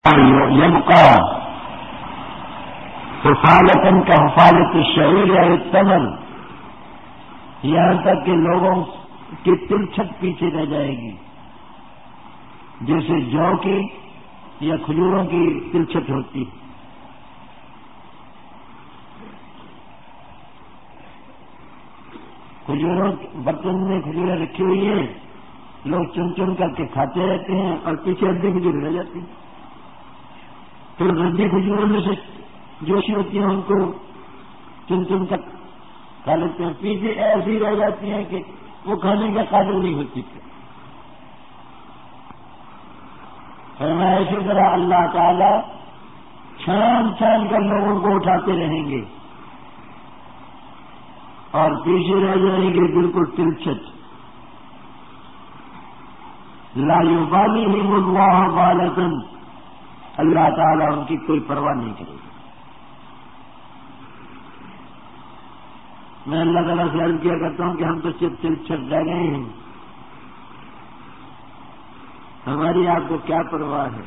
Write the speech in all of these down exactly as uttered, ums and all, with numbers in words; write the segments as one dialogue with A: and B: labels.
A: يبقى حفالة كحفالة الشعير اور التمر، یہاں تک کہ لوگوں کی تلچھٹ پیچھے رہ جائے گی، جیسے جو کی یا کھجوروں کی تلچھٹ ہوتی ہے۔ کھجوروں برتن میں کھجوریں رکھی ہوئی ہیں، لوگ چن چن کر کے کھاتے رہتے ہیں اور پیچھے ادھی کھجور رہ جاتی ہیں۔ پھر ردی کھجوروں میں سے جوشی ہوتی ہیں، ان کو چن چن کر کھا لیتے ہیں، پیچھے ایسی رہ جاتی ہیں کہ وہ کھانے کا قابل نہیں ہوتی تھی۔ فرمایا اسی طرح اللہ تعالی چھان چھان کر لوگوں کو اٹھاتے رہیں گے اور پیچھے رہ جائیں گے بالکل تلچھٹ۔ لا یبالیہم اللہ بالۃ، اللہ تعالیٰ ان کی کوئی پرواہ نہیں کرے گا۔ میں اللہ تعالیٰ سے عرض کیا کرتا ہوں کہ ہم تو صرف تلچھٹ رہ گئے ہیں، ہماری آپ کو کیا پرواہ ہے؟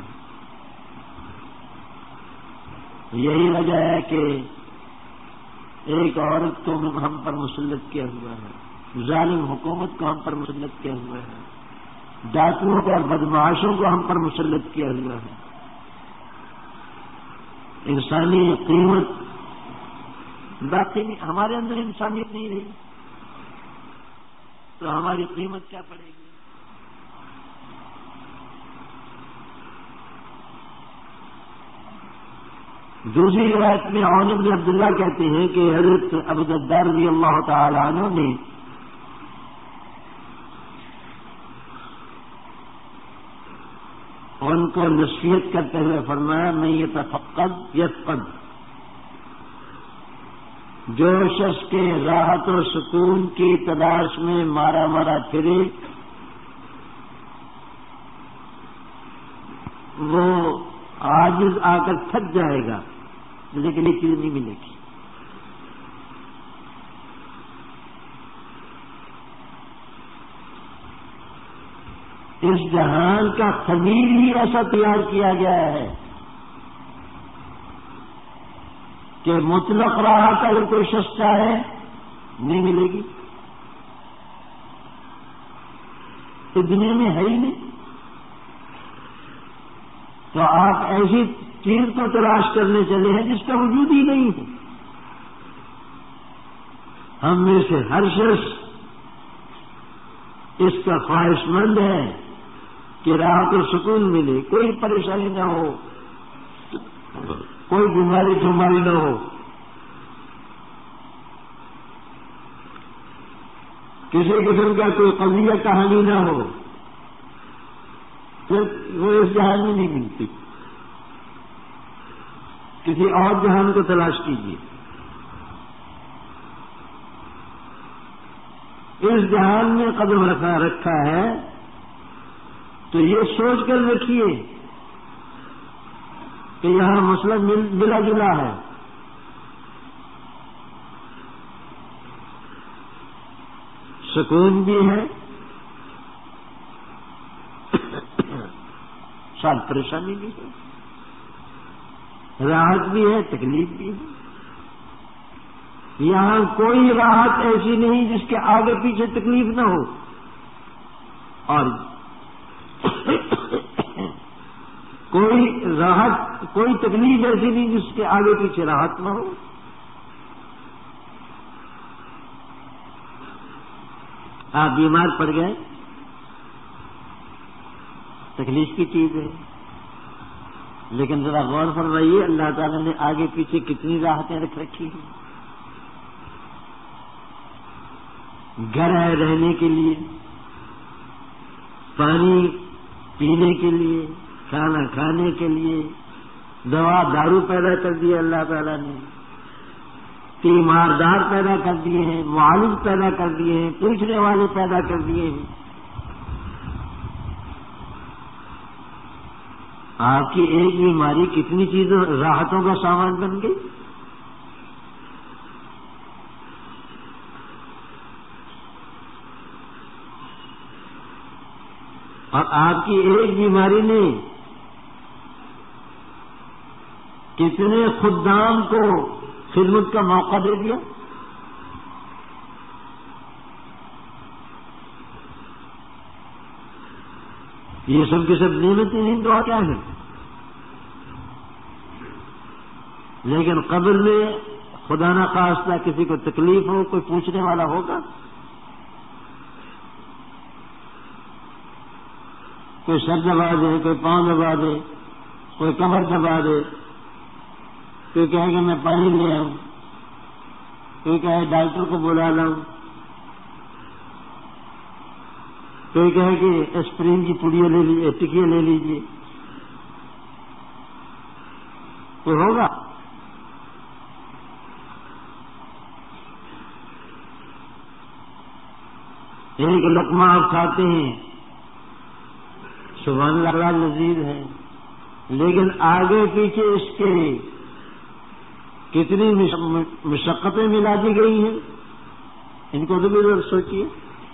A: یہی وجہ ہے کہ ایک عورت کو ہم پر مسلط کیا ہوا ہے، ظالم حکومت کو ہم پر مسلط کیا ہوا ہے، ڈاکوؤں کو اور بدمعاشوں کو ہم پر مسلط کیا ہوا ہے۔ انسانی قیمت باقی نہیں، ہمارے اندر انسانیت نہیں رہی تو ہماری قیمت کیا پڑے گی؟ دوسری روایت میں عون بن عبداللہ کہتے ہیں کہ حضرت ابو الدرداء رضی اللہ تعالی عنہ نے ان کو نصیحت کرتے ہوئے فرمایا، میں یتفقد یفقد، جو شخص کے راحت و سکون کی تلاش میں مارا مارا پھرے وہ عاجز آ کر تھک جائے گا، لیکن یہ چیز نہیں ملے گی۔ اس جہان کا خمیر ہی ایسا تیار کیا گیا ہے کہ مطلق راحت اگر کوئی شخص چاہے نہیں ملے گی، تو دنیا میں ہے ہی نہیں۔ تو آپ ایسی چیز کو تلاش کرنے چلے ہیں جس کا وجود ہی نہیں ہے۔ ہم میں سے ہر شخص اس کا خواہش مند ہے کہ راحت و سکون ملے، کوئی پریشانی نہ ہو، کوئی بیماری بیماری نہ ہو، کسی قسم کا کوئی قضیہ کہانی نہ ہو، پھر وہ اس جہان میں نہیں ملتی۔ کسی اور جہان کو تلاش کیجیے۔ اس جہان میں قدم رکھا رکھا ہے تو یہ سوچ کر رکھیے کہ یہاں مسئلہ ملا جلا ہے، سکون بھی ہے، ساتھ پریشانی بھی ہے، راحت بھی ہے، تکلیف بھی ہے۔ یہاں کوئی راحت ایسی نہیں جس کے آگے پیچھے تکلیف نہ ہو، اور کوئی راحت کوئی تکلیف ایسی نہیں جس کے آگے پیچھے راحت نہ ہو۔ آپ بیمار پڑ گئے، تکلیف کی چیز ہے، لیکن ذرا غور فرمائیے اللہ تعالیٰ نے آگے پیچھے کتنی راحتیں رکھ رکھی ہیں۔ گھر ہے رہنے کے لیے، پانی پینے کے لیے، کھانا کھانے کے لیے، دوا دارو پیدا کر دی اللہ تعالیٰ نے، تیماردار پیدا کر دیے ہیں، معالج پیدا کر دیے ہیں، پوچھنے والے پیدا کر دیے ہیں۔ آپ کی ایک بیماری کتنی چیزوں راحتوں کا سامان بن گئی۔ اور آپ کی ایک بیماری نے کتنے خدام کو خدمت کا موقع دے دیا. یہ سب کی سب نعمتیں ہیں تو کیا ہے. لیکن قبر میں خدا نہ خواستہ کسی کو تکلیف ہو, کوئی پوچھنے والا ہوگا؟ کوئی سر دبا دے, کوئی پاؤں دبا دے, کوئی کمر دبا دے, کوئی کہے کہ میں پانی لے آؤں, کوئی کہے ڈاکٹر کو بلا لاؤں, کوئی کہے کہ اسپرین کی پڑیاں لے لیجیے, ٹکیاں لے لیجیے. کوئی ہوگا؟ ایک لقمہ آپ کھاتے ہیں, سبحان اللہ لذیذ ہے, لیکن آگے پیچھے اس کے کتنی مشقتیں ملا دی گئی ہیں, ان کو تو بھی ضرور سوچیے.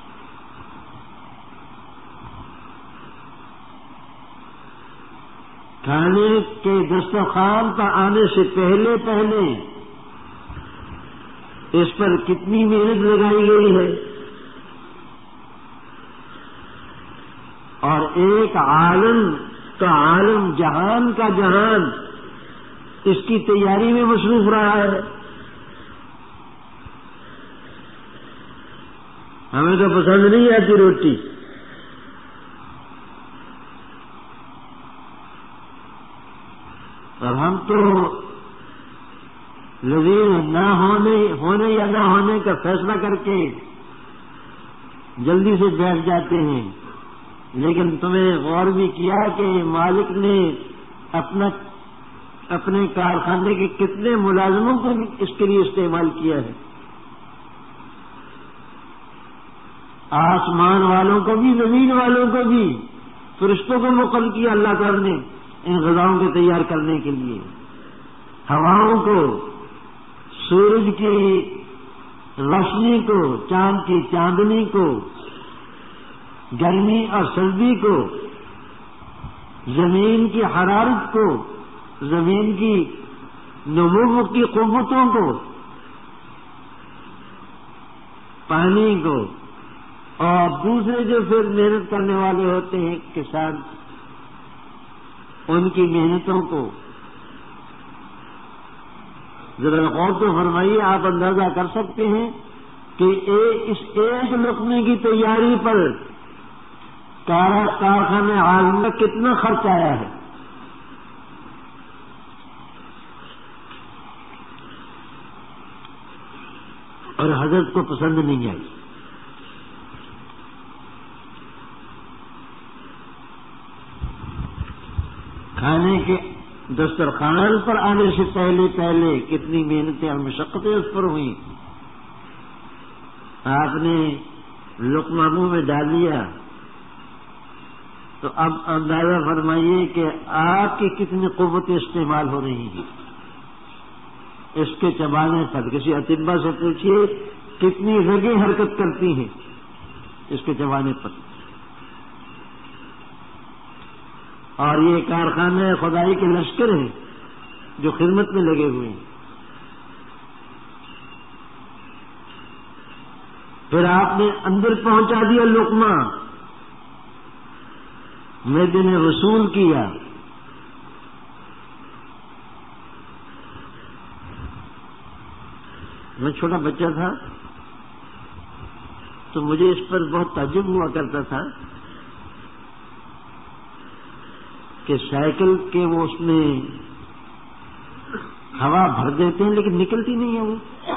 A: کھانے کے دسترخوان پر آنے سے پہلے پہلے اس پر کتنی محنت لگائی گئی ہے, اور ایک عالم کا عالم, جہان کا جہان اس کی تیاری میں مصروف رہا ہے. ہمیں تو پسند نہیں آتی روٹی, اور ہم تو لذیذ نہ ہونے ہونے یا نہ ہونے کا فیصلہ کر کے جلدی سے بیٹھ جاتے ہیں. لیکن تمہیں غور بھی کیا کہ مالک نے اپنا اپنے کارخانے کے کتنے ملازموں کو اس کے لیے استعمال کیا ہے. آسمان والوں کو بھی, زمین والوں کو بھی, فرشتوں کو مقرر کیا اللہ تعالی نے ان غذاؤں کو تیار کرنے کے لیے. ہواؤں کو, سورج کی روشنی کو, چاند کی چاندنی کو, گرمی اور سردی کو, زمین کی حرارت کو, زمین کی نمو کی قوتوں کو, پانی کو, اور دوسرے جو پھر محنت کرنے والے ہوتے ہیں کسان, ان کی محنتوں کو. ذرا غور تو فرمائیے, آپ اندازہ کر سکتے ہیں کہ اس ایک لقمے کی تیاری پر کارخانے عالم میں کتنا خرچ آیا ہے. اور حضرت کو پسند نہیں آئی. کھانے کے دسترخوان پر آنے سے پہلے پہلے کتنی محنتیں اور مشقتیں اس پر ہوئیں. آپ نے لقمہ منہ میں ڈال لیا تو اب اندازہ فرمائیے کہ آپ کی کتنی قوتیں استعمال ہو رہی ہیں اس کے چبانے پر. کسی اطباء سے پوچھیے کتنی رگیں حرکت کرتی ہیں اس کے چبانے پر. اور یہ کارخانے خدائی کے لشکر ہیں جو خدمت میں لگے ہوئے ہیں. پھر آپ نے اندر پہنچا دیا لقمہ, معدے نے وصول کیا. میں چھوٹا بچہ تھا تو مجھے اس پر بہت تعجب ہوا کرتا تھا کہ سائیکل کے وہ اس میں ہوا بھر دیتے ہیں لیکن نکلتی نہیں ہے وہ.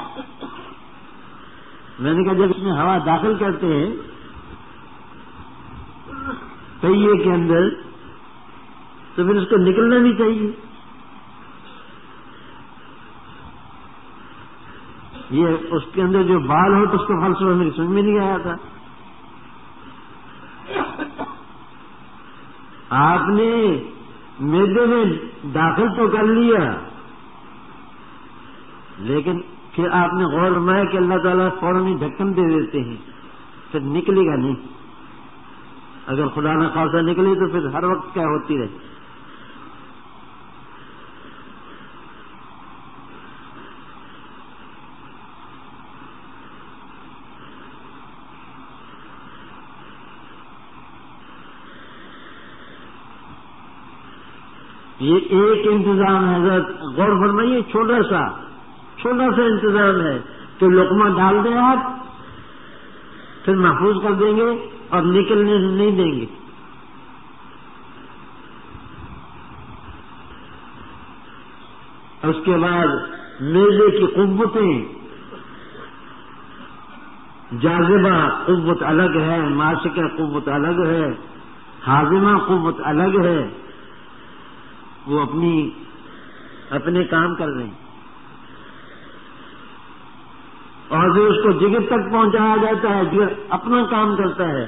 A: میں نے کہا جب اس میں ہوا داخل کرتے ہیں پہیے کے اندر تو پھر اس کو نکلنا نہیں چاہیے. یہ اس کے اندر جو بال ہو تو اس کو فلسفہ میری سمجھ میں نہیں آیا تھا. آپ نے معدے میں داخل تو کر لیا لیکن پھر آپ نے غور فرمایا کہ اللہ تعالیٰ فوراً ہی ڈھکن دے دیتے ہیں, پھر نکلے گا نہیں. اگر خدا نہ خاصا نکلے تو پھر ہر وقت کیا ہوتی رہے. یہ ایک انتظام ہے حضرت، غور فرمائیے، چھوٹا سا چھوٹا سا انتظام ہے کہ لقمہ ڈال دیں آپ، پھر محفوظ کر دیں گے اور نکلنے نہیں دیں گے۔ اس کے بعد میلے کی قوتیں، جاذبہ قوت الگ ہے، ماسکہ قوت الگ ہے، ہاضمہ قوت الگ ہے، وہ اپنی اپنے کام کر رہے ہیں، اور پھر اس کو جگر تک پہنچایا جاتا ہے، جگر اپنا کام کرتا ہے،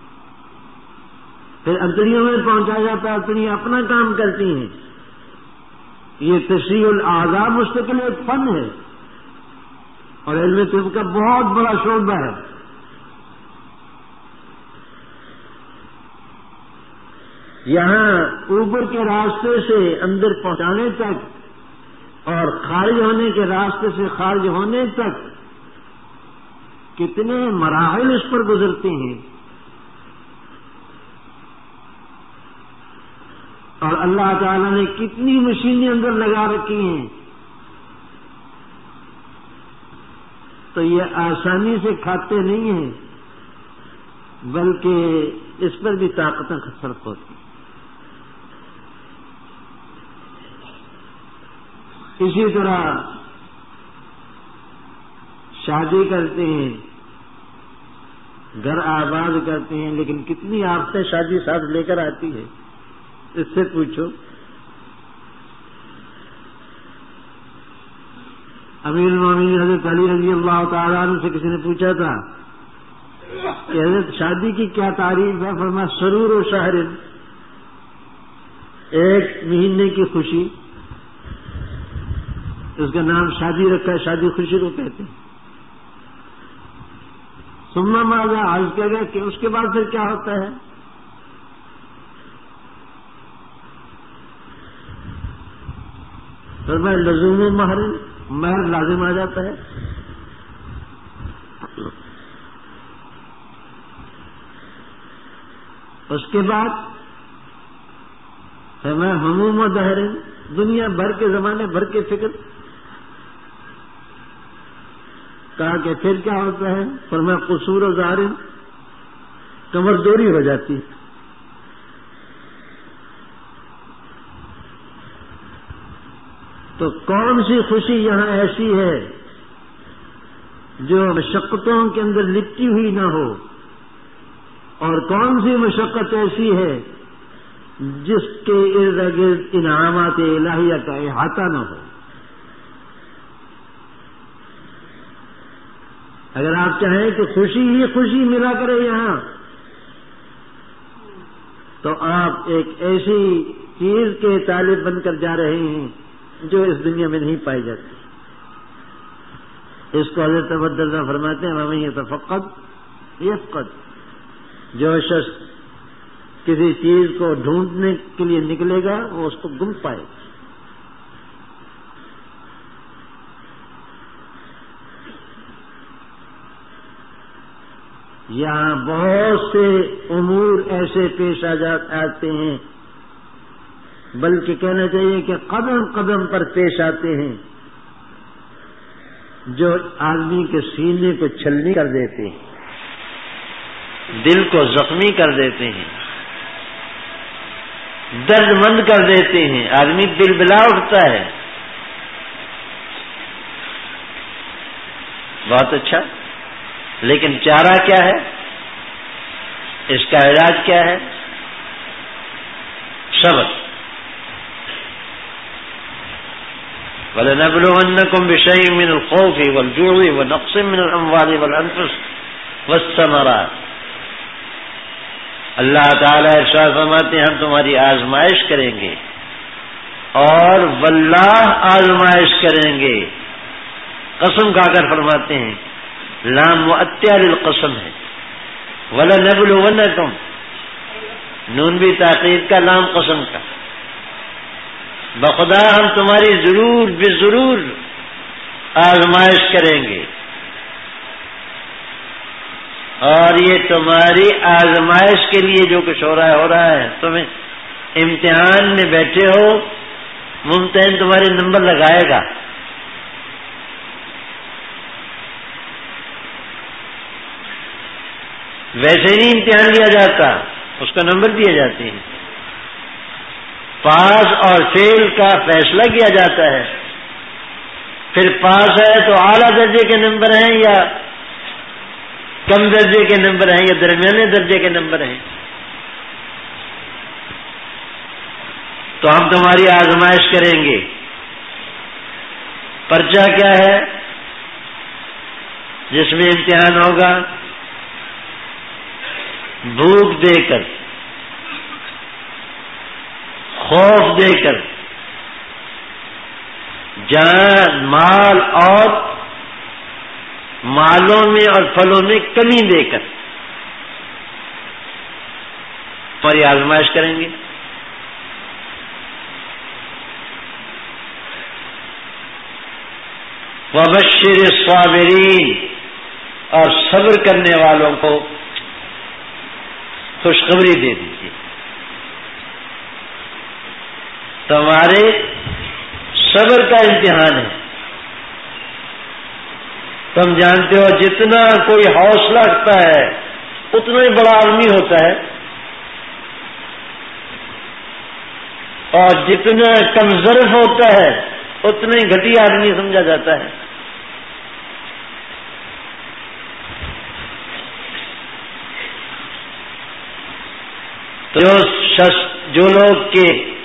A: پھر انتڑیوں میں پہنچایا جاتا ہے، انتڑیاں اپنا کام کرتی ہیں۔ یہ تشریح الاعضاء مستقل ایک فن ہے اور علم طب کا بہت بڑا شعبہ ہے۔ یہاں اوپر کے راستے سے اندر پہنچانے تک اور خارج ہونے کے راستے سے خارج ہونے تک کتنے مراحل اس پر گزرتے ہیں، اور اللہ تعالیٰ نے کتنی مشینیں اندر لگا رکھی ہیں، تو یہ آسانی سے کھاتے نہیں ہیں، بلکہ اس پر بھی طاقتیں صرف ہوتی ہیں۔ اسی طرح شادی کرتے ہیں، گھر آباد کرتے ہیں، لیکن کتنی آفتیں شادی ساتھ لے کر آتی ہے، اس سے پوچھو۔ امیر المومنین حضرت علی رضی اللہ تعالیٰ عنہ سے کسی نے پوچھا تھا کہ حضرت شادی کی کیا تعریف ہے؟ فرمایا سرور و شہر، ایک مہینے کی خوشی، اس کا نام شادی رکھا ہے، شادی خوشی کو کہتے ہیں۔ ثم ماذا، عرض کیا گیا کہ اس کے بعد پھر کیا ہوتا ہے؟ فرمایا لزوم و مہر، مہر لازم آ جاتا ہے۔ اس کے بعد فرمایا ہموم و دہر، دنیا بھر کے زمانے بھر کے فکر۔ کہا کہ پھر کیا ہوتا ہے؟ فرمایا قصور و ظاہر، کمر دوری ہو جاتی ہے۔ تو کون سی خوشی یہاں ایسی ہے جو مشقتوں کے اندر لپٹی ہوئی نہ ہو، اور کون سی مشقت ایسی ہے جس کے ارد گرد انعامات الہیہ کا احاطہ نہ ہو؟ اگر آپ چاہیں کہ خوشی ہی خوشی ملا کرے یہاں، تو آپ ایک ایسی چیز کے طالب بن کر جا رہے ہیں جو اس دنیا میں نہیں پائی جاتی۔ اس کو حضرت ابو الدرداء فرماتے ہیں وَمَن يَتَفَقَّدْ يَفْقَدْ، جو شخص کسی چیز کو ڈھونڈنے کے لیے نکلے گا وہ اس کو گم پائے گا۔ یہاں بہت سے امور ایسے پیش آ آتے ہیں، بلکہ کہنا چاہیے کہ قدم قدم پر پیش آتے ہیں، جو آدمی کے سینے کو چھلنی کر دیتے ہیں، دل کو زخمی کر دیتے ہیں، درد مند کر دیتے ہیں، آدمی دل بلا اٹھتا ہے۔ بہت اچھا، لیکن چارہ کیا ہے؟ اس کا علاج کیا ہے؟ صبر۔ وَلَنَبْلُوَنَّكُمْ بِشَيْءٍ مِّنَ الْخَوْفِ وَالْجُوعِ وَنَقْصٍ مِّنَ الْأَمْوَالِ وَالْأَنفُسِ وَالثَّمَرَاتِ۔ اللہ تعالیٰ ارشاد فرماتے ہیں ہم تمہاری آزمائش کریں گے، اور واللہ آزمائش کریں گے۔ قسم کھا کر فرماتے ہیں، لام مؤتیہ للقسم ہے، وَلَنَبْلُوَنَّكُمْ، نون بھی تاکید کا، لام قسم کا، بخدا ہم تمہاری ضرور بے ضرور آزمائش کریں گے، اور یہ تمہاری آزمائش کے لیے جو کچھ ہو رہا ہے ہو رہا ہے، تمہیں امتحان میں بیٹھے ہو
B: ممتحن تمہارے نمبر لگائے گا. ویسے ہی امتحان لیا جاتا، اس کا نمبر دیے جاتے ہیں. پاس اور فیل کا فیصلہ کیا جاتا ہے. پھر پاس ہے تو اعلیٰ درجے کے نمبر ہیں یا کم درجے کے نمبر ہیں یا درمیانے درجے کے نمبر ہیں. تو ہم تمہاری آزمائش کریں گے. پرچہ کیا ہے جس میں امتحان ہوگا؟ بھوک دے کر، خوف دے کر، جان مال اور مالوں میں اور پھلوں میں کمی دے کر ہماری آزمائش کریں گے. وبشر الصابرین، اور صبر کرنے والوں کو خوشخبری دے دیجیے. تمہارے صبر کا امتحان ہے. تم جانتے ہو جتنا کوئی حوصلہ رکھتا ہے اتنا ہی بڑا آدمی ہوتا ہے، اور جتنا کم ظرف ہوتا ہے اتنا ہی گھٹیا آدمی سمجھا جاتا ہے. تو جو شخص جو لوگ کے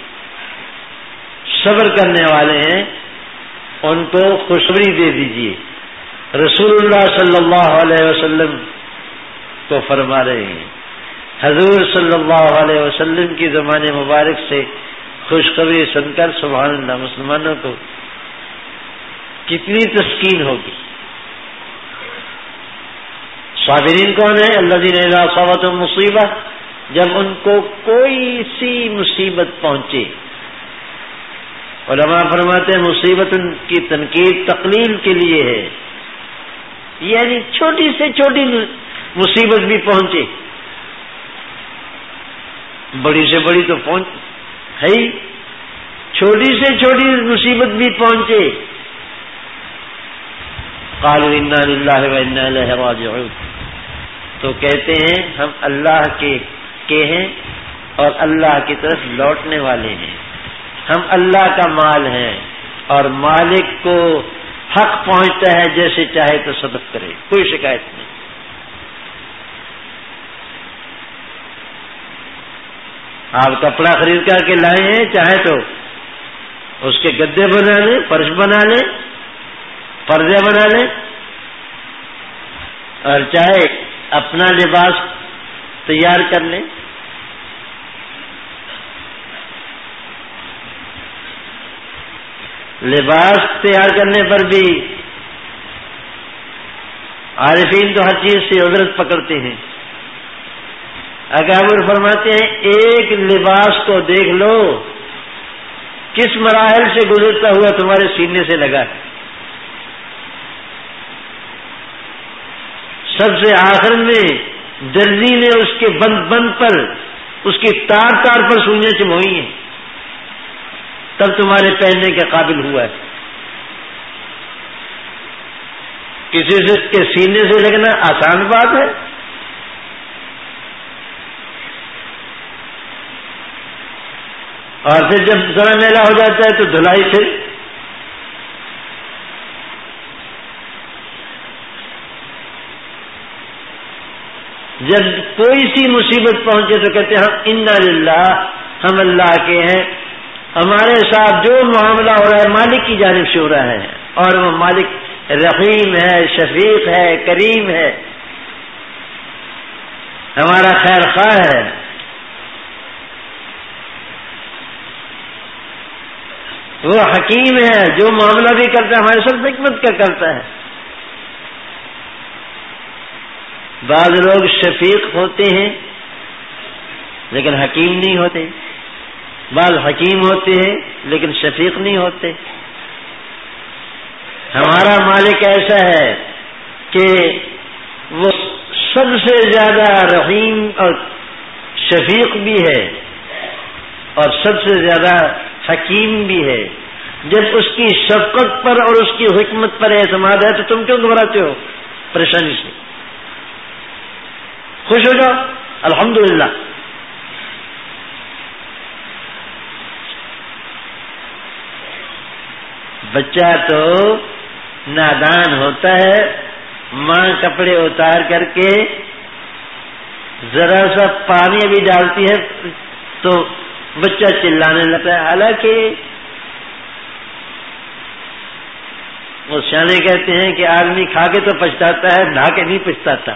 B: صبر کرنے والے ہیں ان کو خوشخبری دے دیجیے. رسول اللہ صلی اللہ علیہ وسلم کو فرما رہے ہیں. حضور صلی اللہ علیہ وسلم کی زبان مبارک سے خوشخبری سن کر سبحان اللہ مسلمانوں کو کتنی تسکین ہوگی. صابرین کون ہے؟ الذین اذا اصابتهم مصیبہ، جب ان کو کوئی سی مصیبت پہنچے. علماء فرماتے ہیں مصیبت ان کی تنقید تقلیل کے لیے ہے، یعنی چھوٹی سے چھوٹی مصیبت بھی پہنچے، بڑی سے بڑی تو پہنچ ہے ہی، چھوٹی سے چھوٹی مصیبت بھی پہنچے. قالوا انا للہ و انا الیہ راجعون، تو کہتے ہیں ہم اللہ کے کے ہیں اور اللہ کی طرف لوٹنے والے ہیں. ہم اللہ کا مال ہیں اور مالک کو حق پہنچتا ہے، جیسے چاہے تو صدق کرے، کوئی شکایت نہیں. آپ کپڑا خرید کر کے لائے ہیں، چاہے تو اس کے گدے بنا لیں، فرش بنا لیں، پردے بنا لیں، اور چاہے اپنا لباس تیار کر لیں. لباس تیار کرنے پر بھی عارفین تو ہر چیز سے عذرت پکڑتے ہیں. اکابر فرماتے ہیں ایک لباس کو دیکھ لو کس مراحل سے گزرتا ہوا تمہارے سینے سے لگا. سب سے آخر میں درزی نے اس کے بند بند پر، اس کی تار تار پر سوئیاں چموئی ہیں، تب تمہارے پہننے کے قابل ہوا ہے. کسی سے کے سینے سے لگنا آسان بات ہے، اور پھر جب ذرا میلا ہو جاتا ہے تو دھلائی. پھر جب کوئی سی مصیبت پہنچے تو کہتے ہیں ہم انا للہ، ہم اللہ کے ہیں، ہمارے ساتھ جو معاملہ ہو رہا ہے مالک کی جانب سے ہو رہا ہے، اور وہ مالک رحیم ہے، شفیق ہے، کریم ہے، ہمارا خیر خواہ ہے. وہ حکیم ہے، جو معاملہ بھی کرتا ہے ہمارے ساتھ حکمت کا کرتا ہے. بعض لوگ شفیق ہوتے ہیں لیکن حکیم نہیں ہوتے، بعض حکیم ہوتے ہیں لیکن شفیق نہیں ہوتے. ہمارا مالک ایسا ہے کہ وہ سب سے زیادہ رحیم اور شفیق بھی ہے، اور سب سے زیادہ حکیم بھی ہے. جب اس کی شفقت پر اور اس کی حکمت پر اعتماد ہے تو تم کیوں گھبراتے ہو پریشانی سے؟ خوش ہو جاؤ الحمدللہ. بچہ تو نادان ہوتا ہے، ماں کپڑے اتار کر کے ذرا سا پانی بھی ڈالتی ہے تو بچہ چلانے لگتا ہے. حالانکہ وہ سیانے کہتے ہیں کہ آدمی کھا کے تو پچھتاتا ہے، نہا کے نہیں پچھتاتا.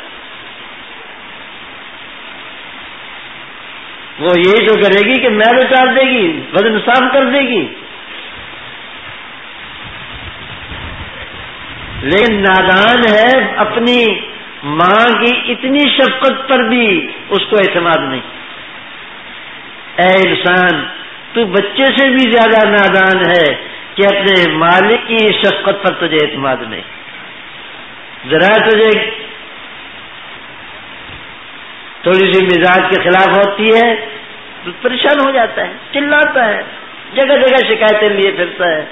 B: وہ یہی تو کرے گی کہ میل اتار دے گی، وزن صاف کر دے گی، لیکن نادان ہے، اپنی ماں کی اتنی شفقت پر بھی اس کو اعتماد نہیں. اے انسان، تو بچے سے بھی زیادہ نادان ہے کہ اپنے مالک کی شفقت پر تجھے اعتماد نہیں. ذرا تجھے تھوڑی سی مزاج کے خلاف ہوتی ہے تو پریشان ہو جاتا ہے، چلاتا ہے، جگہ جگہ شکایتیں لیے پھرتا ہے.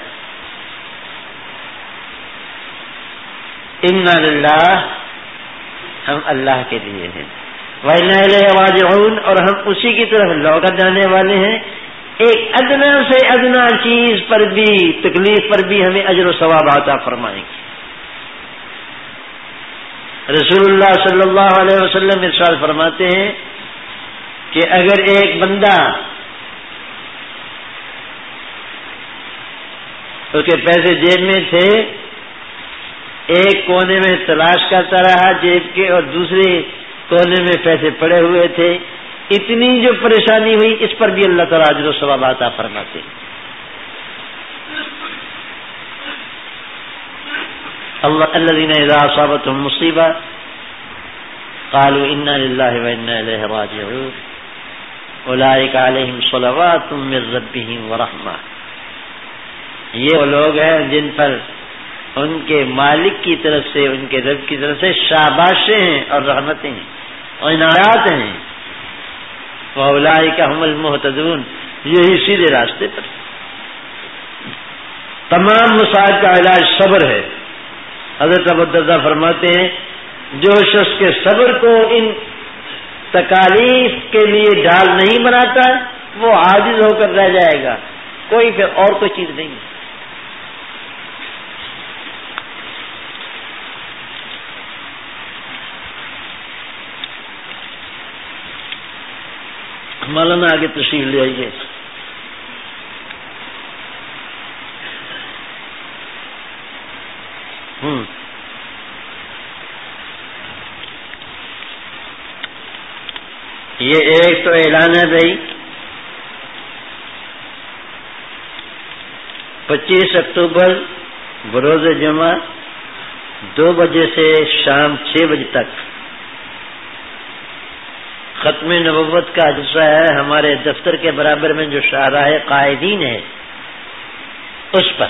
B: انا للہ، ہم اللہ کے لیے ہیں، وَإِنَّا إِلَيْهِ رَاجِعُونَ، اور ہم اسی کی طرف لوٹ جانے والے ہیں. ایک ادنا سے ادنا چیز پر بھی، تکلیف پر بھی ہمیں اجر و ثواب عطا فرمائیں گے. رسول اللہ صلی اللہ علیہ وسلم ارشاد فرماتے ہیں کہ اگر ایک بندہ اس کے پیسے جیب میں تھے، ایک کونے میں تلاش کرتا رہا جیب کے اور دوسرے کونے میں پیسے پڑے ہوئے تھے، اتنی جو پریشانی ہوئی اس پر بھی اللہ تعالیٰ اجر و ثواب عطا فرماتے ہیں. اللہ الذین اذا اصابتهم مصیبہ قالوا انا للہ وانا الیہ راجعون اولئک علیہم صلوات من ربہم ورحمہ. یہ وہ لوگ ہیں جن پر ان کے مالک کی طرف سے، ان کے رب کی طرف سے شاباشیں ہیں اور رحمتیں ہیں اور عنایات ہیں. وَأُولَٰئِكَ هُمُ الْمُهْتَدُونَ، یہی سیدھے راستے پر. تمام مصائب کا علاج صبر ہے. حضرت ابو الدرداء فرماتے ہیں جو شخص کے صبر کو ان تکالیف کے لیے ڈال نہیں بناتا وہ عاجز ہو کر رہ جائے گا، کوئی پھر اور کوئی چیز نہیں ہے. مولانا آگے تشریف لے آئیے. ہوں یہ ایک تو اعلان ہے بھائی، پچیس اکتوبر بروز جمعہ دو بجے سے شام چھ بجے تک ختم نبوت کا حصہ ہے. ہمارے دفتر کے برابر میں جو شاہراہ قائدین ہے اس پر،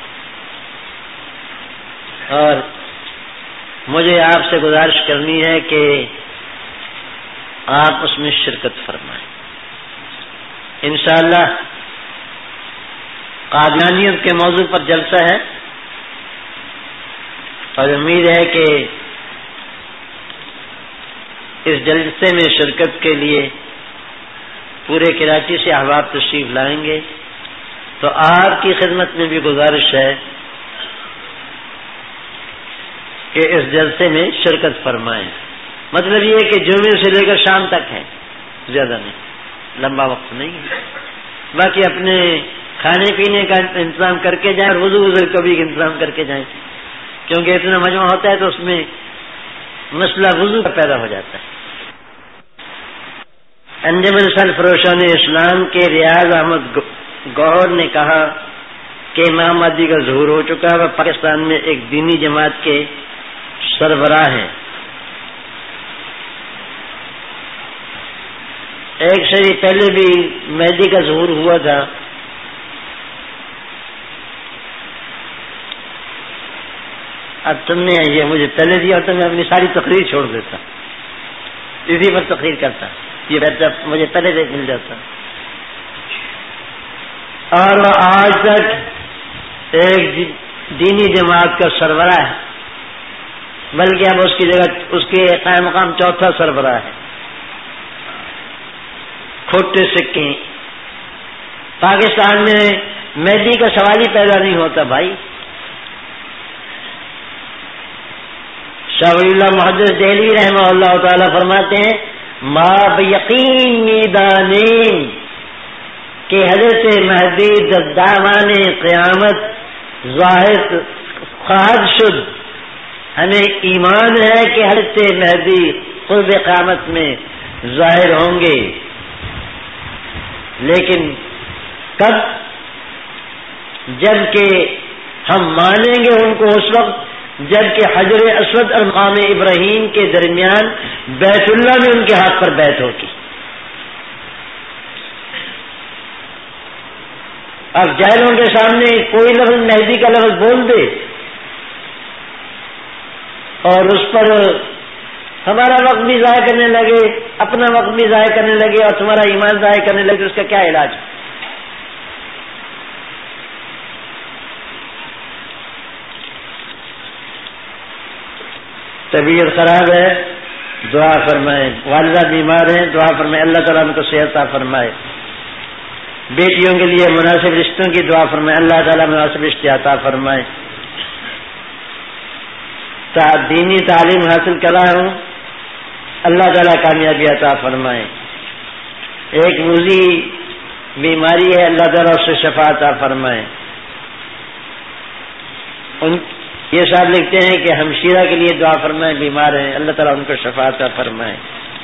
B: اور مجھے آپ سے گزارش کرنی ہے کہ آپ اس میں شرکت فرمائیں. انشاءاللہ قادیانیت کے موضوع پر جلسہ ہے اور امید ہے کہ اس جلسے میں شرکت کے لیے پورے کراچی سے احباب تشریف لائیں گے. تو آپ کی خدمت میں بھی گزارش ہے کہ اس جلسے میں شرکت فرمائیں. مطلب یہ کہ جمعے سے لے کر شام تک ہے، زیادہ نہیں، لمبا وقت نہیں ہے. باقی اپنے کھانے پینے کا انتظام کر کے جائیں اور وضو وضو کا بھی انتظام کر کے جائیں، کیونکہ اتنا مجمع ہوتا ہے تو اس میں مسئلہ وضو کا پیدا ہو جاتا ہے. انجمن سرفروشان اسلام کے ریاض احمد گوہر نے کہا کہ امام مہدی کا ظہور ہو چکا ہے. وہ پاکستان میں ایک دینی جماعت کے سربراہ ہیں. ایک شری پہلے بھی مہدی کا ظہور ہوا تھا. اب تم نے یہ مجھے پہلے دیا تو میں اپنی ساری تقریر چھوڑ دیتا، اسی پر تقریر کرتا، یہ بہتر مجھے پہلے سے مل جاتا. اور وہ آج تک ایک دینی جماعت کا سربراہ ہے، بلکہ اب اس کی جگہ اس کے قائم مقام چوتھا سربراہ ہے۔ کھوٹے سکے پاکستان میں مہدی کا سوال ہی پیدا نہیں ہوتا بھائی۔ شاہ ولی اللہ محدث دہلوی رحمہ اللہ تعالی فرماتے ہیں ما بیقین دانین کہ حضرت مہدی دامان قیامت ظاہر خواہد شد، ہمیں ایمان ہے کہ حضرت مہدی قرب قیامت میں ظاہر ہوں گے، لیکن کب؟ جب کہ ہم مانیں گے ان کو اس وقت جب کہ حجر اسود اور مقام ابراہیم کے درمیان بیت اللہ میں ان کے ہاتھ پر بیعت ہوگی۔ اب جاہلوں کے سامنے کوئی لفظ مہدی کا لفظ بول دے اور اس پر ہمارا وقت بھی ضائع کرنے لگے، اپنا وقت بھی ضائع کرنے لگے اور تمہارا ایمان ضائع کرنے لگے، اس کا کیا علاج؟ طبیعت خراب ہے دعا فرمائے، والدہ بیمار ہیں دعا فرمائے، اللہ تعالیٰ ان کو صحت عطا فرمائے، بیٹیوں کے لیے مناسب رشتوں کی دعا فرمائے، اللہ تعالیٰ مناسب رشتے عطا فرمائے، دینی تعلیم حاصل کرا ہوں اللہ تعالیٰ کامیابی عطا فرمائے، ایک موذی بیماری ہے اللہ تعالیٰ اس سے شفا عطا فرمائے۔ ان یہ صاحب لکھتے ہیں کہ ہمشیرہ کے لیے دعا فرمائیں، بیمار ہیں اللہ تعالیٰ ان کو شفا عطا فرمائے۔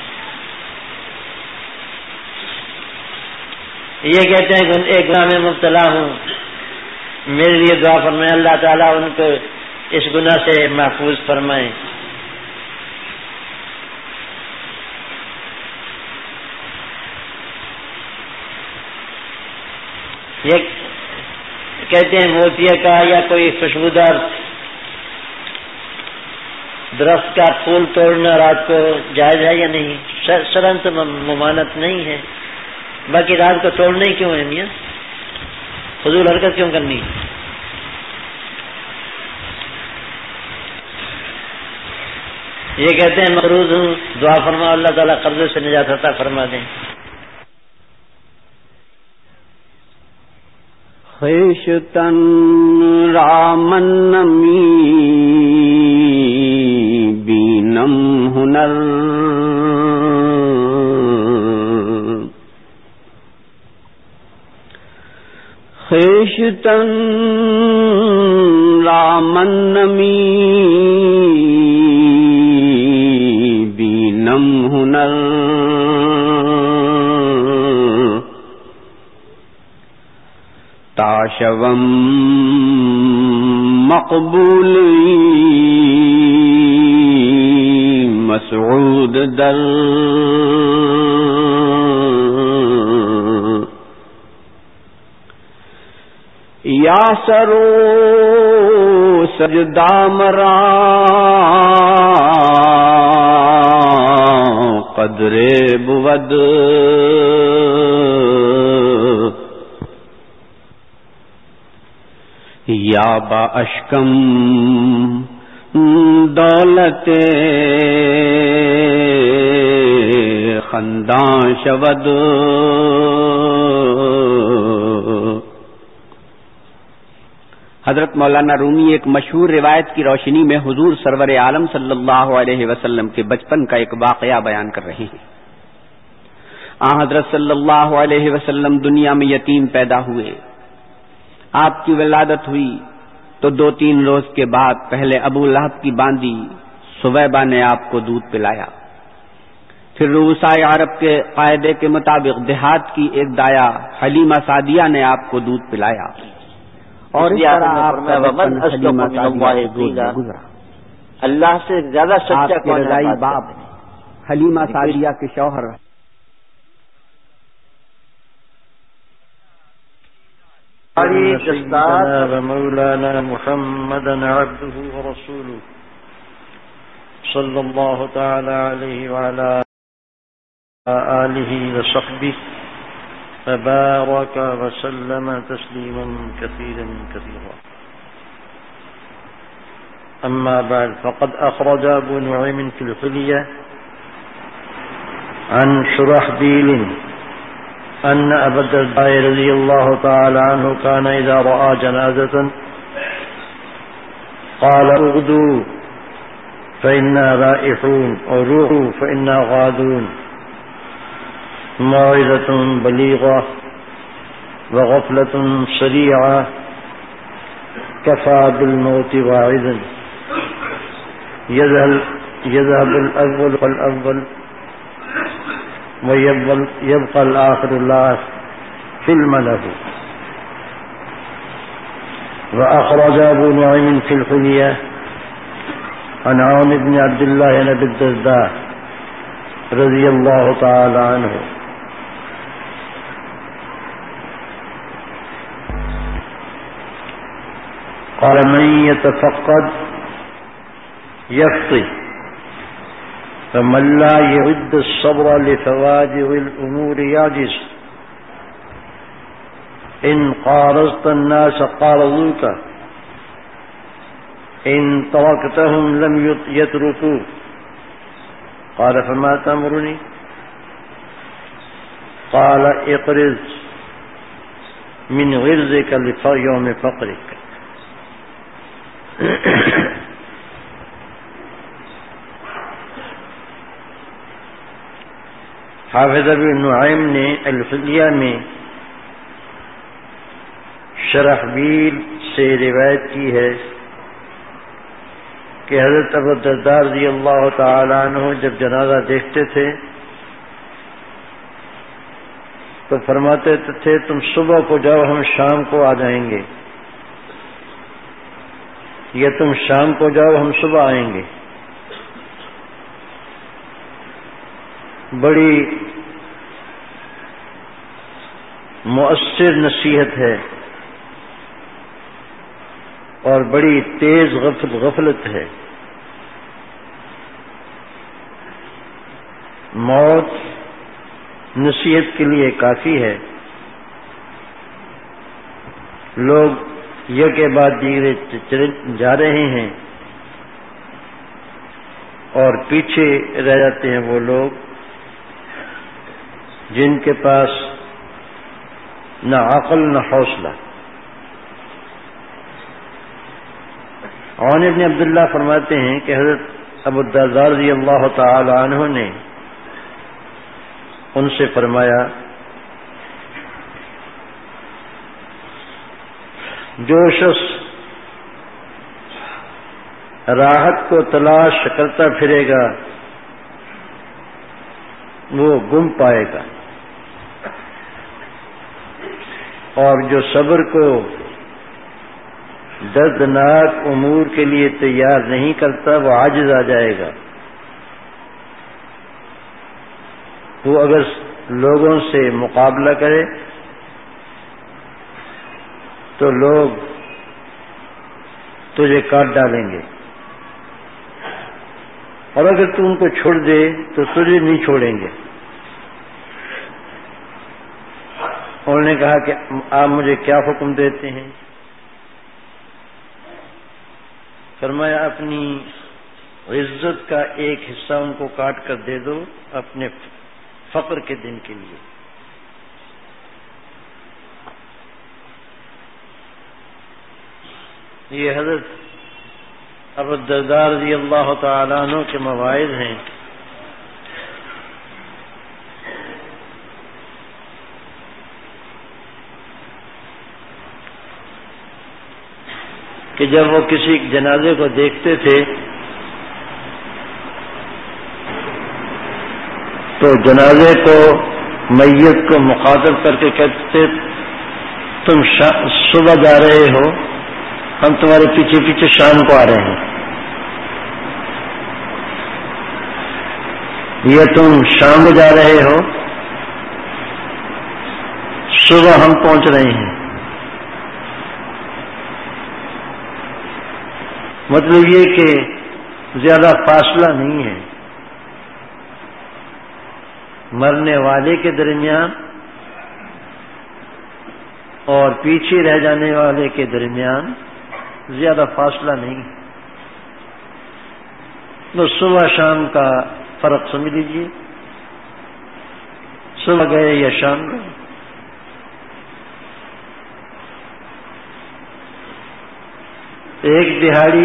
B: یہ کہتے ہیں کہ ایک گناہ میں مبتلا ہوں میرے لیے دعا فرمائیں، اللہ تعالیٰ ان کو اس گناہ سے محفوظ فرمائیں۔ یہ کہتے ہیں موتیا کا یا کوئی خوشبودار درخت کا پھول توڑنا رات کو جائز ہے یا نہیں؟ شرعاً تو ممانعت نہیں ہے، باقی رات کو توڑنا ہی کیوں ہے میاں؟ فضول حرکت کیوں کرنی؟ یہ کہتے ہیں مقروض ہوں دعا فرما اللہ تعالیٰ قرضے سے نجات عطا فرما دیں۔
C: خیشتن رامن نمی بینم ہنر خیشتن رامن نمی بینم ہنر تاشوم مقبولی مسعود در یا سرو سجدہ مرا قدر بود یا با اشکم دولت خنداں شود حضرت مولانا رومی ایک مشہور روایت کی روشنی میں حضور سرور عالم صلی اللہ علیہ وسلم کے بچپن کا ایک واقعہ بیان کر رہے ہیں۔ آن حضرت صلی اللہ علیہ وسلم دنیا میں یتیم پیدا ہوئے، آپ کی ولادت ہوئی تو دو تین روز کے بعد پہلے ابو لہب کی باندی سویبہ نے آپ کو دودھ پلایا، پھر رؤسائے عرب کے قاعدے کے مطابق دیہات کی ایک دایا حلیمہ سعدیہ نے آپ کو دودھ پلایا، اور اس طرح آپ کا بچپن حلیمہ سعدیہ سے گزرا۔
B: اللہ سے زیادہ سچا
C: آپ کے رضائی باپ حلیمہ سعدیہ کے شوہر
A: مولانا محمدا عبده ورسوله صلی اللہ تعالی علیہ وعلی آلہ وصحبہ
D: وبارك وسلم تسليما كثيرا كثيرا. أما بعد، فقد أخرج أبو نعيم في الحلية عن شرحبيل أن أبا الدرداء رضي الله تعالى عنه كان إذا رأى جنازة قال اغدوا فإنا رائحون وروحوا فإنا غادون. موعظة بليغة وغفلة سريعة كفى بالموت واعظا. يذهب الأول فالأول ويبقى الآخر لا في الملف. وأخرج أبو نعيم في الحلية عن عون بن عبد الله بن أبي الدرداء رضي الله تعالى عنه قال من يتفقد يفطي فمن لا يعد الصبر لفوادع الأمور يعجز. إن قارضت الناس قارضوك إن تركتهم لم يتركوك. قال فما تأمرني؟ قال اقرض من غرزك ليوم فقرك. حافظ ابن نعیم نے الحلیہ میں شرحبیل سے روایت کی ہے کہ حضرت ابو الدرداء رضی اللہ تعالی عنہ جب جنازہ دیکھتے تھے تو فرماتے تھے تم صبح کو جاؤ ہم شام کو آ جائیں گے، یا تم شام کو جاؤ ہم صبح آئیں گے. بڑی مؤثر نصیحت ہے اور بڑی تیز غفل غفلت ہے. موت نصیحت کے لیے کافی ہے. لوگ یک کے بعد دیگرے جا رہے ہیں اور پیچھے رہ جاتے ہیں وہ لوگ جن کے پاس نہ عقل نہ حوصلہ. عون ابن عبداللہ فرماتے ہیں کہ حضرت ابو الدرداء رضی اللہ تعالی عنہ نے ان سے فرمایا جو شخص راحت کو تلاش کرتا پھرے گا وہ گم پائے گا، اور جو صبر کو دردناک امور کے لیے تیار نہیں کرتا وہ عاجز آ جائے گا. وہ اگر لوگوں سے مقابلہ کرے تو لوگ تجھے کاٹ ڈالیں گے، اور اگر تو ان کو چھوڑ دے تو تجھے نہیں چھوڑیں گے. انہوں نے کہا کہ آپ مجھے کیا حکم دیتے ہیں؟ فرمایا اپنی عزت کا ایک حصہ ان کو کاٹ کر دے دو اپنے فقر کے دن کے لیے. یہ حضرت ابو الدرداء رضی اللہ تعالیٰ عنہ کے مواعظ ہیں. کہ جب وہ کسی جنازے کو دیکھتے تھے تو جنازے کو میت کو مخاطب کر کے کہتے تھے تم صبح جا رہے ہو، ہم تمہارے پیچھے پیچھے شام کو آ رہے ہیں، یہ تم شام کو جا رہے ہو، صبح ہم پہنچ رہے ہیں. مطلب یہ کہ زیادہ فاصلہ نہیں ہے مرنے والے کے درمیان اور پیچھے رہ جانے والے کے درمیان زیادہ فاصلہ نہیں، تو صبح شام کا فرق سمجھ لیجیے، صبح گئے یا شام گئے۔ ایک دہاڑی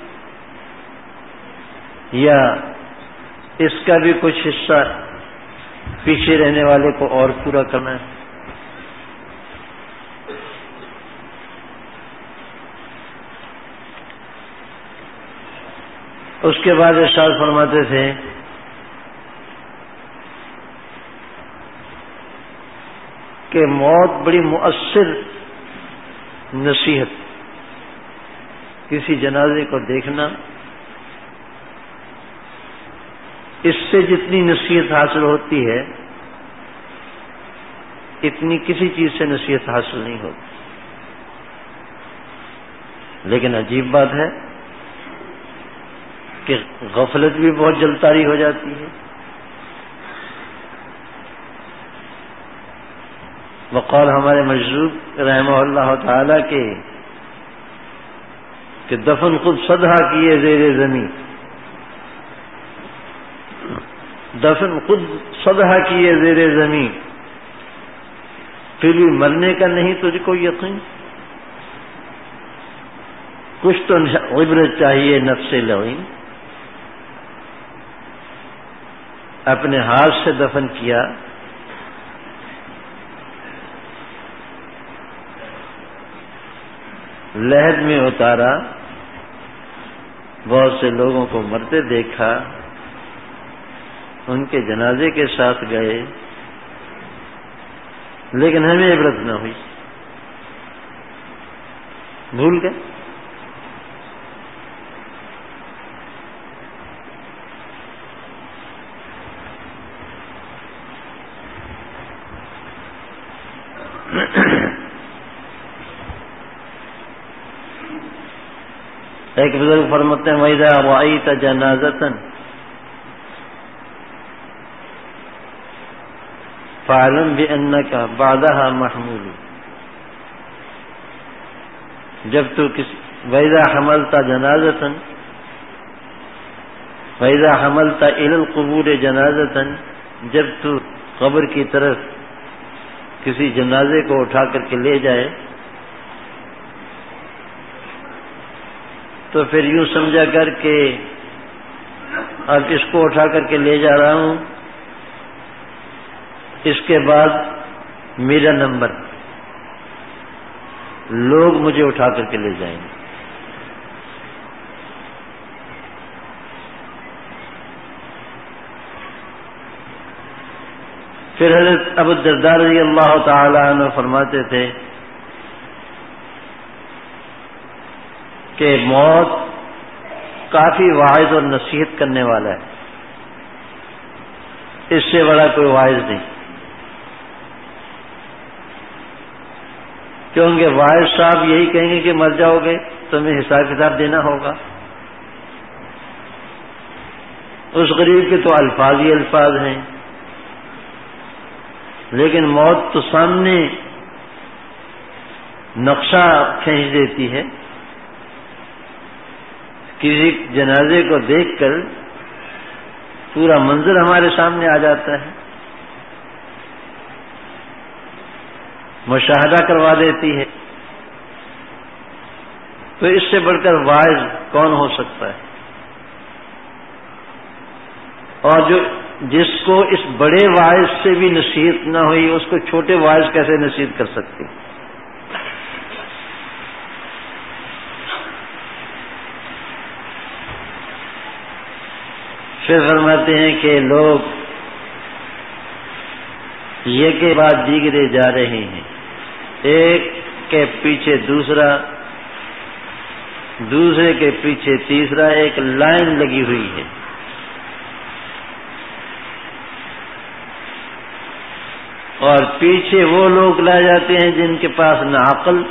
D: یا اس کا بھی کچھ حصہ پیچھے رہنے والے کو اور پورا کرنا ہے۔ اس کے بعد ارشاد فرماتے تھے کہ موت بڑی مؤثر نصیحت، کسی جنازے کو دیکھنا، اس سے جتنی نصیحت حاصل ہوتی ہے اتنی کسی چیز سے نصیحت حاصل نہیں ہوتی۔ لیکن عجیب بات ہے کہ غفلت بھی بہت جلد طاری ہو جاتی ہے۔ وقال ہمارے مجذوب رحمہ اللہ تعالی کے کہ دفن خود صدہا کیے زیر زمین، دفن خود صدہا کیے زیر زمین، پھر بھی مرنے کا نہیں تجھ کو یقین، کچھ تو عبرت چاہیے نفس لعین۔ اپنے ہاتھ سے دفن کیا، لحد میں اتارا، بہت سے لوگوں کو مرتے دیکھا، ان کے جنازے کے ساتھ گئے، لیکن ہمیں عبرت نہ ہوئی، بھول گئے۔ ایک بزرگ فرماتے ہیں وَإِذَا رَأَيْتَ جَنَازَةً فَاعْلَمْ بِأَنَّكَ بَعْدَهَا مَحْمُولٌ۔ جب تو کسی وَإِذَا حَمَلْتَ جَنَازَةً وَإِذَا حَمَلْتَ إِلَى الْقُبُورِ جَنَازَةً، جب تو قبر کی طرف کسی جنازے کو اٹھا کر کے لے جائے تو پھر یوں سمجھا کر کے اب اس کو اٹھا کر کے لے جا رہا ہوں، اس کے بعد میرا نمبر، لوگ مجھے اٹھا کر کے لے جائیں گے۔ پھر حضرت ابو الدرداء رضی اللہ تعالی عنہ فرماتے تھے کہ موت کافی واعظ اور نصیحت کرنے والا ہے، اس سے بڑا کوئی واعظ نہیں، کیونکہ واعظ صاحب یہی کہیں گے کہ مر جاؤ گے تمہیں حساب کتاب دینا ہوگا، اس غریب کے تو الفاظ ہی الفاظ ہیں، لیکن موت تو سامنے نقشہ کھینچ دیتی ہے۔ کسی جنازے کو دیکھ کر پورا منظر ہمارے سامنے آ جاتا ہے، مشاہدہ کروا دیتی ہے، تو اس سے بڑھ کر واعظ کون ہو سکتا ہے؟ اور جو جس کو اس بڑے واعظ سے بھی نصیحت نہ ہوئی، اس کو چھوٹے واعظ کیسے نصیحت کر سکتے؟ پھر فرماتے ہیں کہ لوگ یہ کے بعد دیگرے جا رہے ہیں، ایک کے پیچھے دوسرا، دوسرے کے پیچھے تیسرا، ایک لائن لگی ہوئی ہے۔ اور پیچھے وہ لوگ لائے جاتے ہیں جن کے پاس نہ عقل،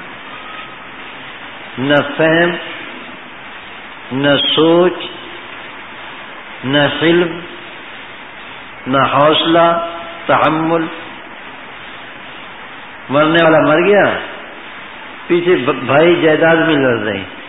D: نہ فہم، نہ سوچ، نہ علم، نہ حوصلہ، تحمل، مرنے والا مر گیا، پیچھے بھائی جائیداد میں لڑ رہے ہیں۔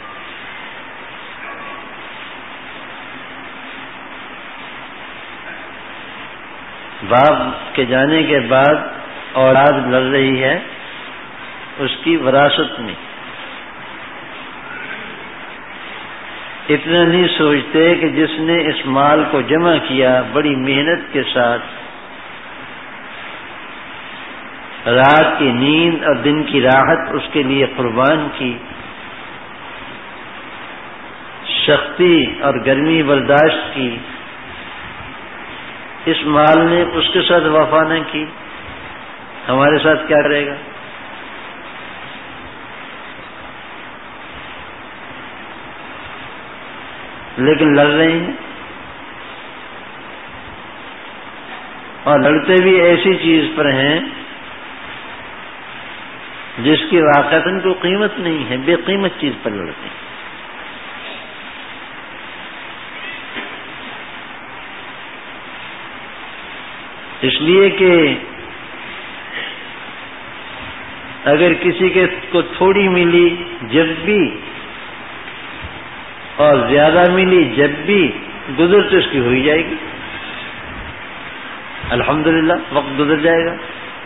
D: باپ کے جانے کے بعد اولاد لڑ رہی ہے اس کی وراثت میں۔ اتنا نہیں سوچتے کہ جس نے اس مال کو جمع کیا بڑی محنت کے ساتھ، رات کی نیند اور دن کی راحت اس کے لیے قربان کی، سختی اور گرمی برداشت کی، اس مال نے اس کے ساتھ وفا نہ کی، ہمارے ساتھ کیا کرے گا؟ لیکن لڑ رہے ہیں، اور لڑتے بھی ایسی چیز پر ہیں جس کی واقعتاً کوئی قیمت نہیں ہے، بے قیمت چیز پر لڑتے ہیں۔ اس لیے کہ اگر کسی کے کو تھوڑی ملی جب بھی اور زیادہ ملی جب بھی، گزر تو اس کی ہوئی جائے گی، الحمدللہ وقت گزر جائے گا۔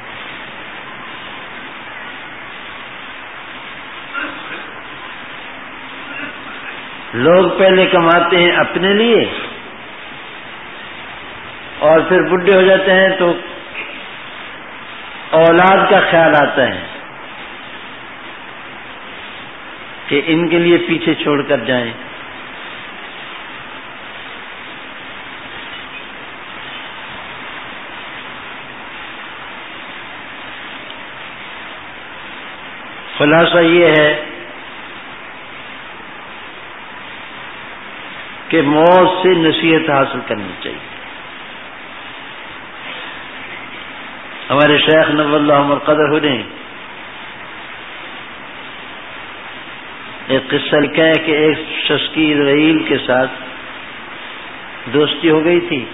D: لوگ پہلے کماتے ہیں اپنے لیے اور پھر بڈھے ہو جاتے ہیں تو اولاد کا خیال آتا ہے کہ ان کے لیے پیچھے چھوڑ کر جائیں۔ خلاصہ یہ ہے کہ موت سے نصیحت حاصل کرنی چاہیے۔ ہمارے شیخ نور اللہ مرقدہ نے ایک قصہ لکھا ہے کہ ایک شخص کی اسرائیل کے ساتھ دوستی ہو گئی تھی،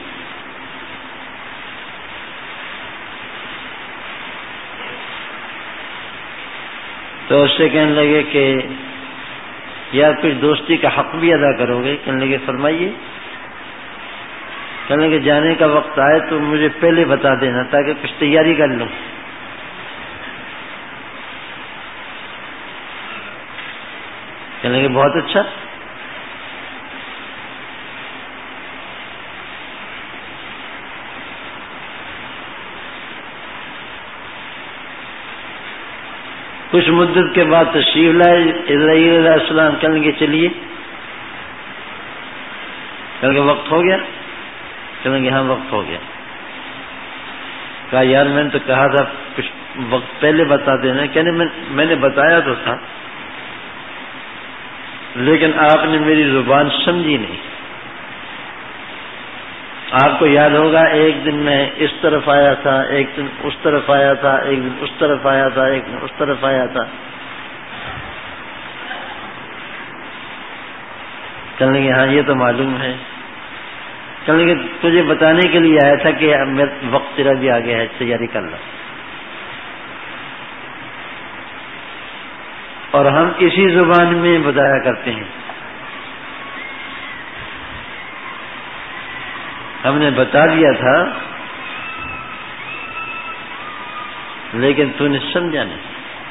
D: تو اس سے کہنے لگے کہ یار کچھ دوستی کا حق بھی ادا کرو گے؟ کہنے لگے فرمائیے۔ کہنے لگے جانے کا وقت آئے تو مجھے پہلے بتا دینا تاکہ کچھ تیاری کر لوں۔ کہنے لگے بہت اچھا۔ کچھ مدت کے بعد تشریف لائے اسرائیل علیہ السلام، کہنے لگے چلیے۔ کہنے لگے وقت ہو گیا؟ کہنے لگے ہاں وقت ہو گیا۔ کہا یار میں نے تو کہا تھا کچھ وقت پہلے بتا دینا۔ کہنے میں نے بتایا تو تھا لیکن آپ نے میری زبان سمجھی نہیں۔ آپ کو یاد ہوگا ایک دن میں اس طرف آیا تھا، ایک دن اس طرف آیا تھا، ایک دن اس طرف آیا تھا، ایک دن اس طرف آیا تھا۔ کہنے لگے ہاں یہ تو معلوم ہے۔ کہنے لگے تجھے بتانے کے لیے آیا تھا کہ وقت تیرا بھی آ گیا ہے، تیاری کر لو۔ اور ہم اسی زبان میں بتایا کرتے ہیں، ہم نے بتا دیا تھا لیکن تو نے سمجھا نہیں۔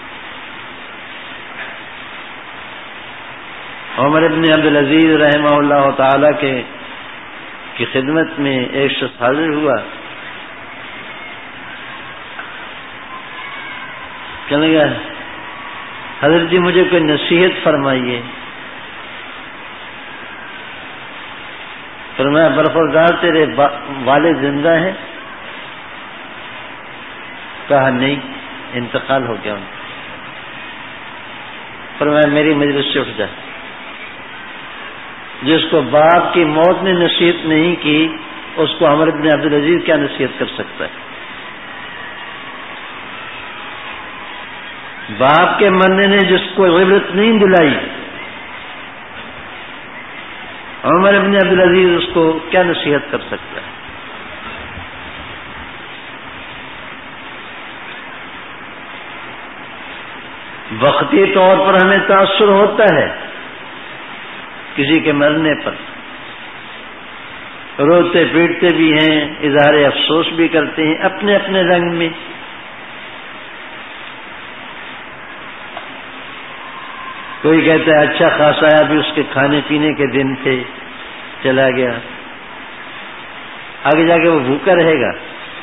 D: عمر ابن عبدالعزیز رحمہ اللہ تعالی کے کی خدمت میں ایک شخص حاضر ہوا، کہنے لگا حضرت جی مجھے کوئی نصیحت فرمائیے۔ فرمایا برخوردار تیرے والد زندہ ہیں؟ کہا نہیں، انتقال ہو گیا ان کا۔ فرمایا میری مجلس سے اٹھ جا۔ جس کو باپ کی موت نے نصیحت نہیں کی اس کو عمر بن عبدالعزیز کیا نصیحت کر سکتا ہے؟ باپ کے مرنے نے جس کو عبرت نہیں دلائی عمر ابن عبدالعزیز اس کو کیا نصیحت کر سکتا ہے؟ وقتی طور پر ہمیں تاثر ہوتا ہے کسی کے مرنے پر، روتے پیٹتے بھی ہیں، اظہار افسوس بھی کرتے ہیں اپنے اپنے رنگ میں. کوئی کہتا ہے اچھا خاصا ہے، ابھی اس کے کھانے پینے کے دن تھے، چلا گیا، آگے جا کے وہ بھوکا رہے گا.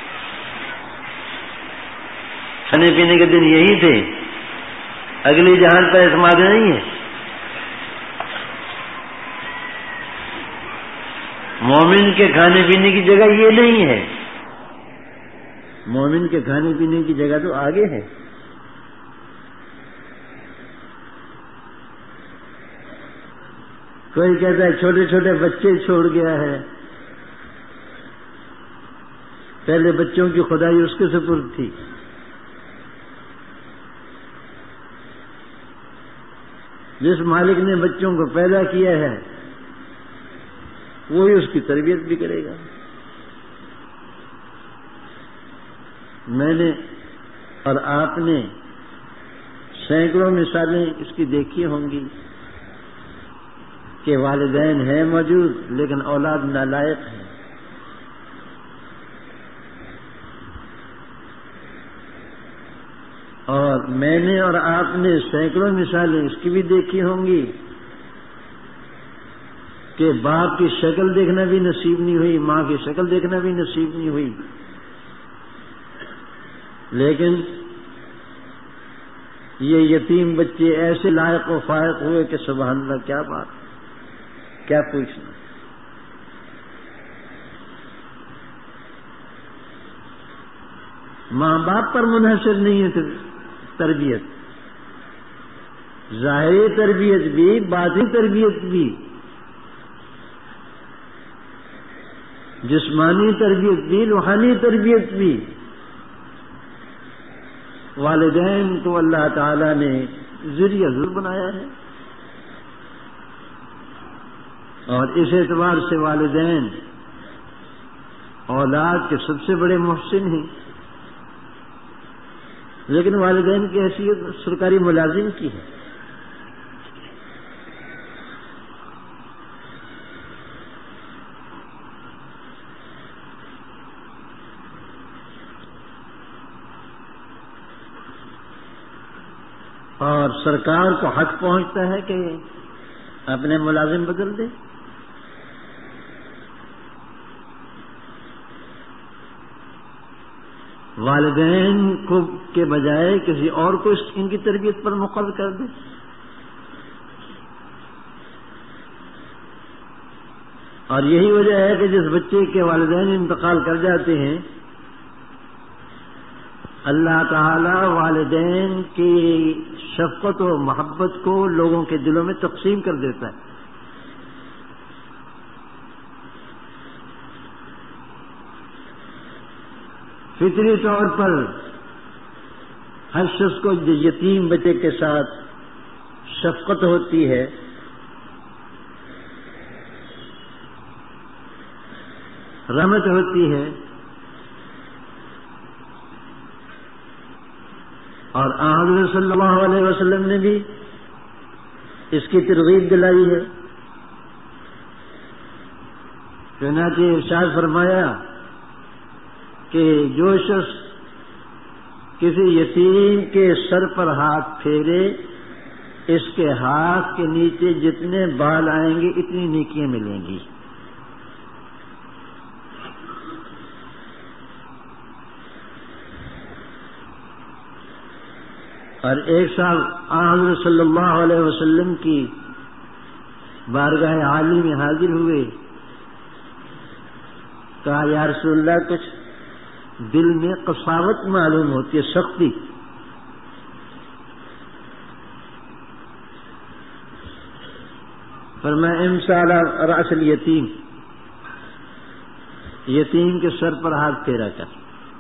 D: کھانے پینے کے دن یہی تھے، اگلی جہان پر اعتماد نہیں ہے. مومن کے کھانے پینے کی جگہ یہ نہیں ہے، مومن کے کھانے پینے کی جگہ تو آگے ہے. کوئی کہتا ہے چھوٹے چھوٹے بچے چھوڑ گیا ہے، پہلے بچوں کی خدائی اس کے سپرد تھی. جس مالک نے بچوں کو پیدا کیا ہے وہی اس کی تربیت بھی کرے گا. میں نے اور آپ نے سینکڑوں مثالیں اس کی دیکھی ہوں گی کہ والدین ہیں موجود لیکن اولاد نالائق ہے. اور میں نے اور آپ نے سینکڑوں مثالیں اس کی بھی دیکھی ہوں گی کہ باپ کی شکل دیکھنا بھی نصیب نہیں ہوئی، ماں کی شکل دیکھنا بھی نصیب نہیں ہوئی، لیکن یہ یتیم بچے ایسے لائق و فائق ہوئے کہ سبحان اللہ، کیا بات، کیا پوچھنا. ماں باپ پر منحصر نہیں ہے تربیت، ظاہری تربیت بھی، باطنی تربیت بھی، جسمانی تربیت بھی، روحانی تربیت بھی. والدین کو اللہ تعالی نے ذریعہ ضرور بنایا ہے، اور اس اعتبار سے والدین اولاد کے سب سے بڑے محسن ہیں. لیکن والدین کی حیثیت سرکاری ملازم کی ہے. اور سرکار کو حق پہنچتا ہے کہ اپنے ملازم بدل دے. والدین کو کے بجائے کسی اور کو ان کی تربیت پر مقرر کر دے. اور یہی وجہ ہے کہ جس بچے کے والدین انتقال کر جاتے ہیں اللہ تعالی والدین کی شفقت و محبت کو لوگوں کے دلوں میں تقسیم کر دیتا ہے. فطری طور پر ہر شخص کو یتیم بچے کے ساتھ شفقت ہوتی ہے، رحمت ہوتی ہے، اور حضرت صلی اللہ علیہ وسلم نے بھی اس کی ترغیب دلائی ہے. چنانچہ ارشاد فرمایا کہ جو شخص کسی یتیم کے سر پر ہاتھ پھیرے اس کے ہاتھ کے نیچے جتنے بال آئیں گے اتنی نیکیاں ملیں گی. اور ایک سال حضرت صلی اللہ علیہ وسلم کی بارگاہ عالی میں حاضر ہوئے، کہا یا رسول اللہ کچھ دل میں قساوت معلوم ہوتی ہے، سختی. فرمایا امسال راس الیتیم، یتیم کے سر پر ہاتھ پھیرا کر،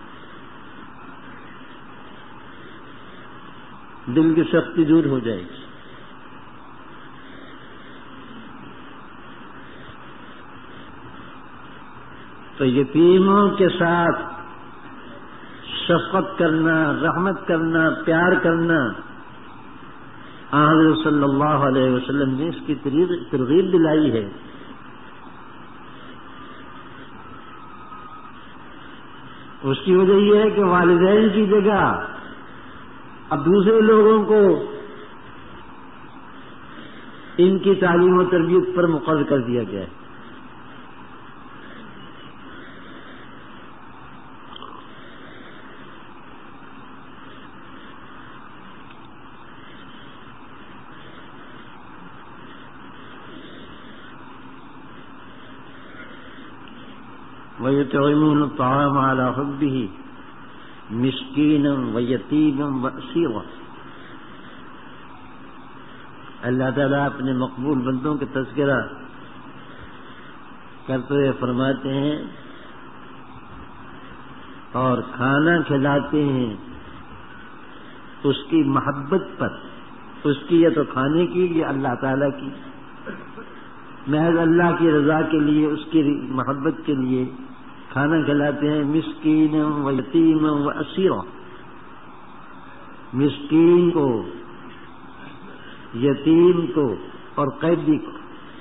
D: دل کی سختی دور ہو جائے گی. تو یتیموں کے ساتھ شفقت کرنا، رحمت کرنا، پیار کرنا حضرت صلی اللہ علیہ وسلم نے اس کی ترغیب دلائی ہے. اس کی وجہ یہ ہے کہ والدین کی جگہ اب دوسرے لوگوں کو ان کی تعلیم و تربیت پر مقرر کر دیا گیا ہے. وَيُطْعِمُونَ الطَّعَامَ عَلَى حُبِّهِ مِسْكِينًا وَيَتِيمًا وَأَسِيرًا. اللہ تعالیٰ اپنے مقبول بندوں کے تذکرہ کرتے ہوئے فرماتے ہیں اور کھانا کھلاتے ہیں اس کی محبت پر. اس کی یا تو کھانے کی یا اللہ تعالیٰ کی محض اللہ کی رضا کے لیے, اس کی محبت کے لیے کھانا کھلاتے ہیں. مسکین و یتیم و اسیر. مسکین کو, یتیم کو اور قیدی کو.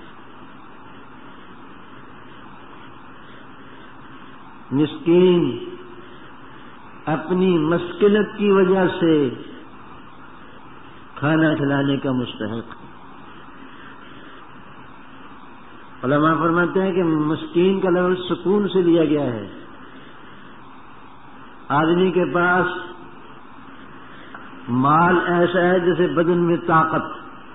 D: مسکین اپنی مسکنت کی وجہ سے کھانا کھلانے کا مستحق. علماء فرماتے ہیں کہ مسکین کا لفظ سکون سے لیا گیا ہے. آدمی کے پاس مال ایسا ہے جیسے بدن میں طاقت,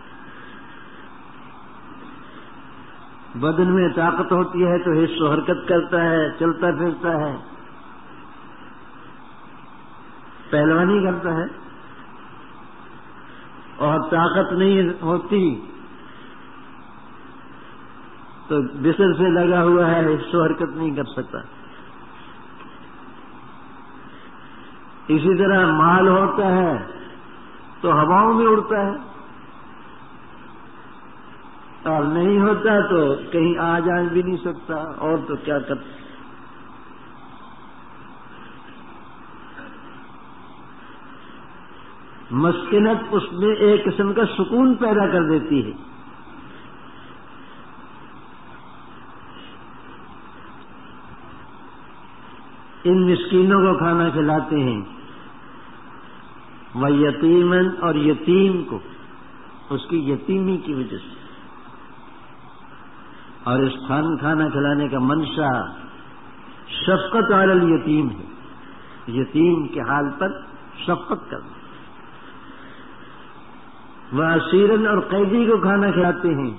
D: بدن میں طاقت ہوتی ہے تو حص و حرکت کرتا ہے, چلتا پھرتا ہے, پہلوانی کرتا ہے. اور طاقت نہیں ہوتی تو بستر سے لگا ہوا ہے, حص و حرکت نہیں کر سکتا. اسی طرح مال ہوتا ہے تو ہواؤں میں اڑتا ہے, اور نہیں ہوتا تو کہیں آ جا بھی نہیں سکتا, اور تو کیا کرتا. مسکنت اس میں ایک قسم کا سکون پیدا کر دیتی ہے. ان مسکینوں کو کھانا کھلاتے ہیں. وہ یتیمن, اور یتیم کو اس کی یتیمی کی وجہ سے. اور اس کھان کھانا کھلانے کا منشا شفقت علی الیتیم ہے, یتیم کے حال پر شفقت کرنا. وہ اسیرن, اور قیدی کو کھانا کھلاتے ہیں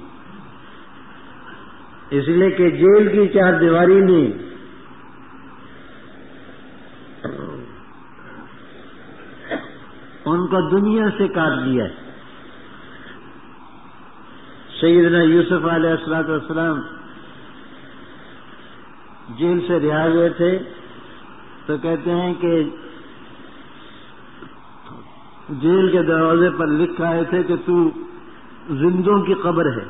D: اس لیے کہ جیل کی چار دیواری میں ان کو دنیا سے کاٹ دیا ہے. سیدنا یوسف علیہ الصلوۃ والسلام جیل سے رہا ہوئے تھے تو کہتے ہیں کہ جیل کے دروازے پر لکھا آئے تھے کہ تو زندوں کی قبر ہے.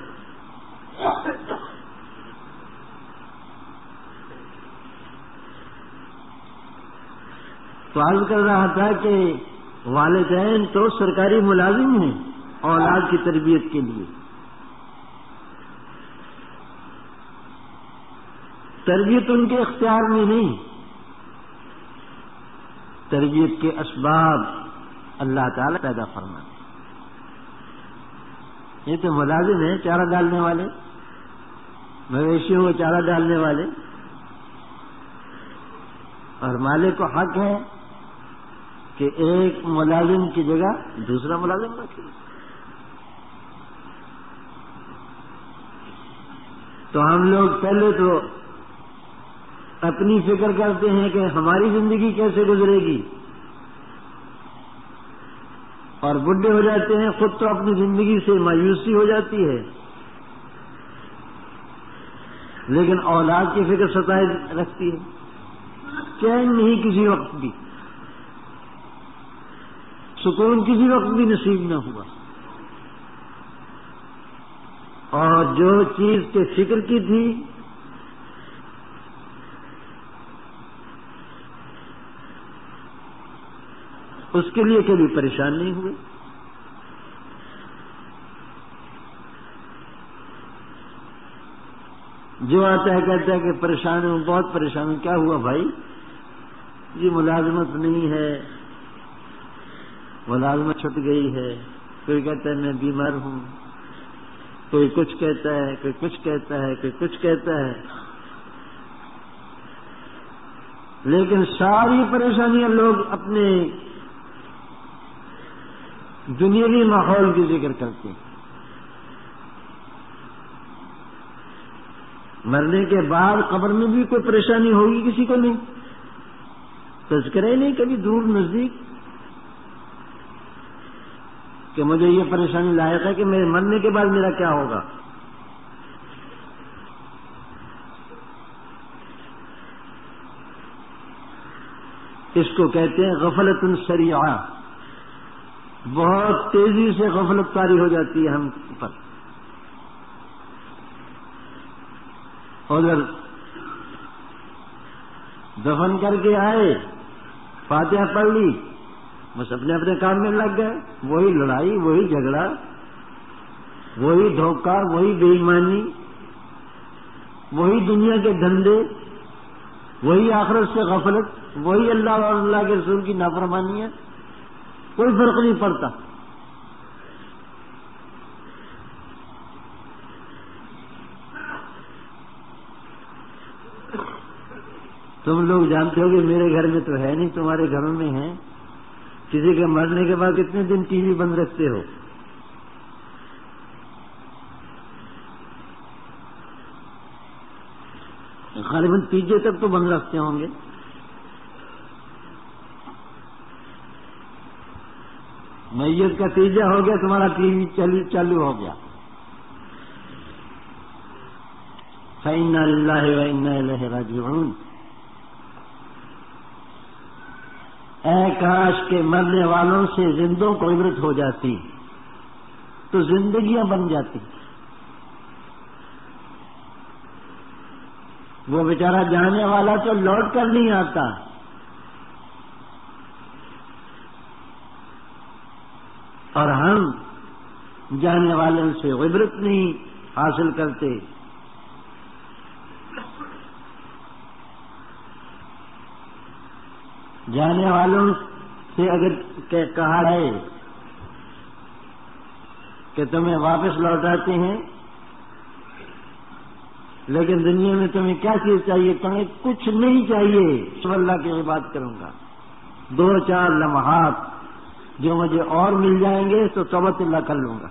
D: تو عرض کر رہا تھا کہ والدین تو سرکاری ملازم ہیں اولاد کی تربیت کے لیے. تربیت ان کے اختیار میں نہیں, تربیت کے اسباب اللہ تعالی پیدا فرماتے. یہ تو ملازم ہیں, چارہ ڈالنے والے, مویشیوں کو چارہ ڈالنے والے, اور مالک کو حق ہے کہ ایک ملازم کی جگہ دوسرا ملازم رکھے. تو ہم لوگ پہلے تو اپنی فکر کرتے ہیں کہ ہماری زندگی کیسے گزرے گی, اور بڈھے ہو جاتے ہیں خود تو اپنی زندگی سے مایوسی ہو جاتی ہے, لیکن اولاد کی فکر ستائے رکھتی ہے. چین نہیں کسی وقت بھی, سکون کسی وقت بھی نصیب نہ ہوا. اور جو چیز کے فکر کی تھی اس کے لیے کبھی پریشان نہیں ہوئے. جو آتا ہے کہتا ہے کہ پریشان ہوں، بہت پریشان ہوں. کیا ہوا بھائی؟ جی ملازمت نہیں ہے، ملازمت چھٹ گئی ہے. کوئی کہتا ہے میں بیمار ہوں، کوئی کچھ کہتا ہے، کوئی کچھ کہتا ہے، کوئی کچھ کہتا ہے. لیکن ساری پریشانیاں لوگ اپنے دنیاوی ماحول کی ذکر کرتے ہیں. مرنے کے بعد قبر میں بھی کوئی پریشانی ہوگی کسی کو نہیں، تذکرہ ہی نہیں کبھی دور نزدیک کہ مجھے یہ پریشانی لاحق ہے کہ میرے مرنے کے بعد میرا کیا ہوگا. اس کو کہتے ہیں غفلت سریعہ. بہت تیزی سے غفلت طاری ہو جاتی ہے ہم پر. ادھر دفن کر کے آئے، فاتحہ پڑھ لی، بس اپنے اپنے کام میں لگ گئے. وہی لڑائی، وہی جھگڑا، وہی دھوکہ، وہی بے ایمانی، وہی دنیا کے دھندے، وہی آخرت سے غفلت، وہی اللہ اور اللہ کے رسول کی نافرمانی ہے. کوئی فرق نہیں پڑتا. تم لوگ جانتے ہو کہ میرے گھر میں تو ہے نہیں، تمہارے گھروں میں ہے. کسی کے مرنے کے بعد کتنے دن ٹی وی بند رکھتے ہو؟ غالباً تیجے تک تو بند رکھتے ہوں گے. میت کا تیجا ہو گیا، تمہارا ٹی وی چالو ہو گیا. فَإِنَّا لِلَّهِ وَإِنَّا إِلَيْهِ رَاجِعُونَ. اے کاش کے مرنے والوں سے زندوں کو عبرت ہو جاتی تو زندگیاں بن جاتی. وہ بیچارہ جانے والا تو لوٹ کر نہیں آتا، اور ہم جانے والوں سے عبرت نہیں حاصل کرتے. جانے والوں سے اگر کہا ہے کہ تمہیں واپس لوٹاتے ہیں، لیکن دنیا میں تمہیں کیا چیز چاہیے؟ تمہیں کچھ نہیں چاہیے، سب اللہ کی عبادت کروں گا. دو چار لمحات جو مجھے اور مل جائیں گے تو توبۃ اللہ کر لوں گا.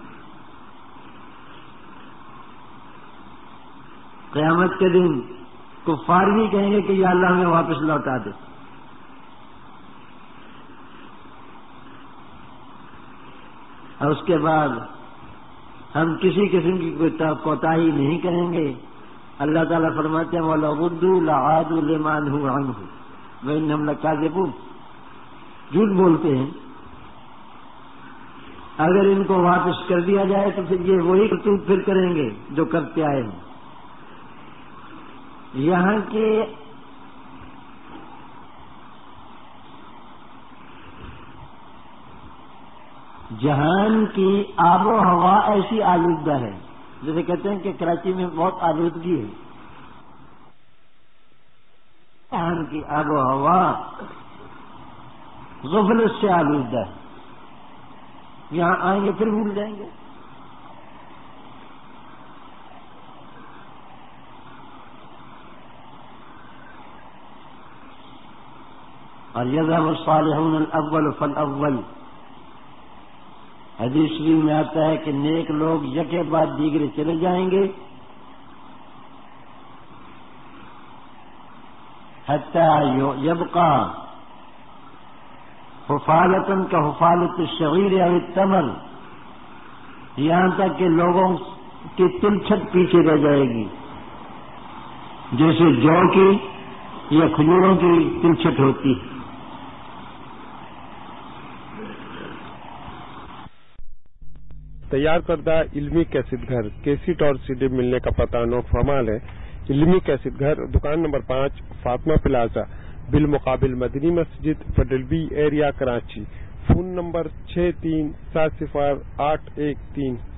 D: قیامت کے دن کفار بھی کہیں گے کہ یا اللہ ہمیں واپس لوٹا دے. اور اس کے بعد ہم کسی قسم کی کوئی کوتاہی نہیں کریں گے. اللہ تعالیٰ فرماتے ہیں وَلَوْ رُدُّوا لَعَادُوا لِمَا نُهُوا عَنْهُ وَإِنَّهُمْ لَكَاذِبُونَ. جھوٹ بولتے ہیں. اگر ان کو واپس کر دیا جائے تو پھر یہ وہی کرتوت پھر کریں گے جو کرتے آئے ہیں. یہاں کے جہان کی آب و ہوا ایسی آلودہ ہے، جیسے کہتے ہیں کہ کراچی میں بہت آلودگی ہے. جہان کی آب و ہوا غفلت سے آلودہ ہے. یہاں آئیں گے پھر بھول جائیں گے. اور یذهب الصالحون الاول فالاول. حدیث شریف میں آتا ہے کہ نیک لوگ یکے بعد دیگرے چلے جائیں گے حتی یبقى حفالتاً کا حفالت الشعیر او التمر، یہاں تک کہ لوگوں کی تلچھٹ پیچھے رہ جائے گی جیسے جو کی یا کھجوروں کی تلچھٹ ہوتی ہے.
E: تیار کردہ علمی کیسٹ گھر کیسٹ اور سی ڈی ملنے کا پتہ نو فرمال ہے. علمی کیسٹ گھر دکان نمبر پانچ فاطمہ پلازا بالمقابل مدنی مسجد federal B area Karachi. Phone number چھ تین سات صفر آٹھ ایک تین